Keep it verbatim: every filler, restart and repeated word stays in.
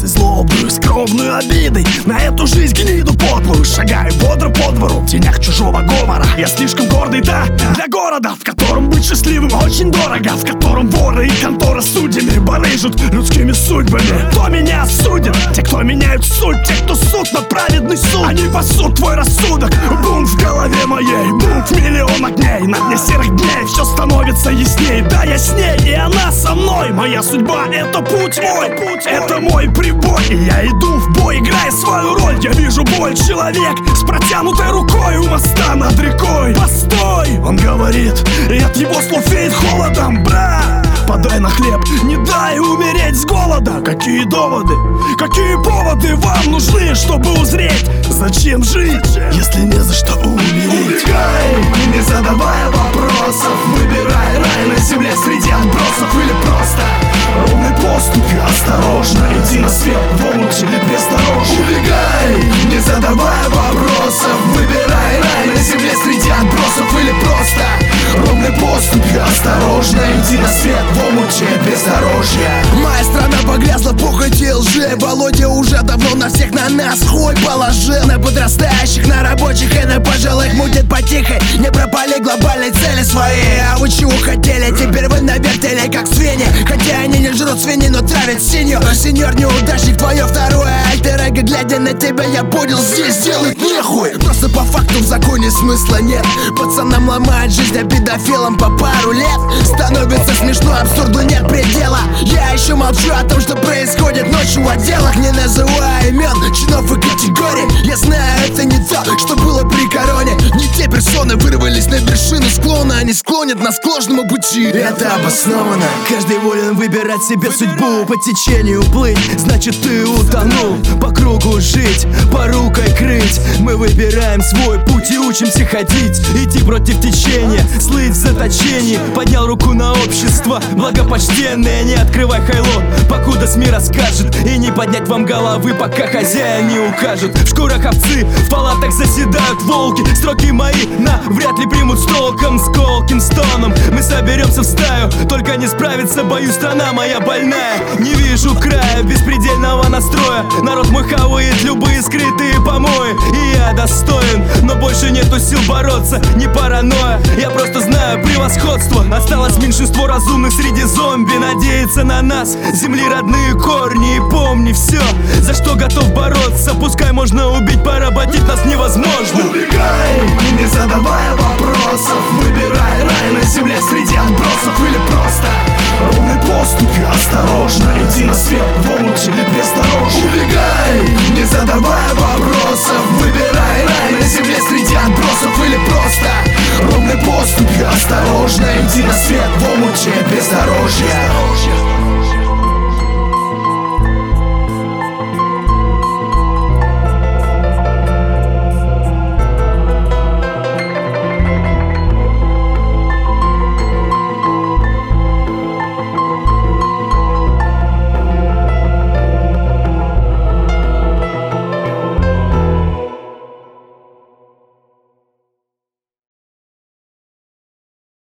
злобную, скромную обидой на эту жизнь гниду подлую. Шагаю бодро по двору в тенях чужого говора. Я слишком гордый, да, для города, в котором быть счастливым очень дорого, в котором воры и контора судьями барыжат людскими судьбами. Кто меня судит? Те, кто меняют суть, те, кто суд на праведный суд. Они пасут твой рассудок. Бунт в голове моей, бунт миллион огней. На дне серых дней все становится ясней. Да, я с ней, и она со мной. Моя судьба — это путь мой, путь это мой прибой. И я иду в бой, играя свою роль. Я вижу боль, человек с протянутой рукой у моста над рекой. Постой, он говорит, и от его слов веет холодом. Брат, подай на хлеб, не дай умереть с голода. Какие доводы, какие поводы вам нужны, чтобы узреть, зачем жить, если не за что умереть? Убегай, не задавая вопросов, выбирай рай на земле среди отбросов или просто ровной поступью осторожно иди на свет в омуте бездорожья. Убегай, не задавая вопросов, выбирай рай на земле среди отбросов или просто ровной поступью осторожно иди на свет в омуте бездорожья. Моя страна погрязла в похоти и лжи. Володя уже давно на всех на нас хуй положил. На подрастающих, на рабочих и на пожилых мутит потихой. Не пропали глобальные цели свои. А вы чего хотели? Теперь вы на вертеле как свиньи. Хотя они не жрут свиньи, но травят синью. Сеньор неудачник, твое второе альтер-эго. Глядя на тебя, я понял, здесь делать нехуй. Просто по факту в законе смысла нет. Пацанам ломает жизнь, а педофилам по пару лет. Становится смешно, абсурду нет предела. Я еще молчу о том, что происходит ночью в отделах. Не называя имен, чинов и категорий. Я знаю, это не то, что было при короне. Не те персоны вырвались на вершину склона. Они склонят нас к ложному пути. Это обоснованно. Каждый волен выбирать себе судьбу. По течению плыть, значит ты утонул. По кругу жить, по рукой крыть. Мы выбираем свой путь и учимся ходить. Идти против течения, слыть в заточении. Поднял руку на общество, благопочтенное. Не открывай хайло, покуда СМИ расскажет. И не поднять вам головы, пока хозяин не укажет. В шкурах овцы, в палатах заседают волки. Строки мои навряд ли примут с толком, с колким стоном. Мы соберемся в стаю, только не справится, боюсь, страна моя больная. Не вижу края беспредельного настроя. Народ мой хавает любые скрытые помои. И я достоин, но больше нету сил бороться. Не паранойя, я просто знаю превосходство. Осталось меньшинство разумных среди зомби. Надеяться на нас, земли родные корни. И помни все, за что готов бороться. Пускай можно убить, поработить нас невозможно. Убегай, не задавая вопросов, выбирай рай на земле среди отбросов или просто ровной поступью осторожно иди на свет в омуте бездорожья. Убегай, не задавая вопросов, выбирай рай на земле среди отбросов или просто ровной поступью осторожно иди на свет в омуте бездорожья.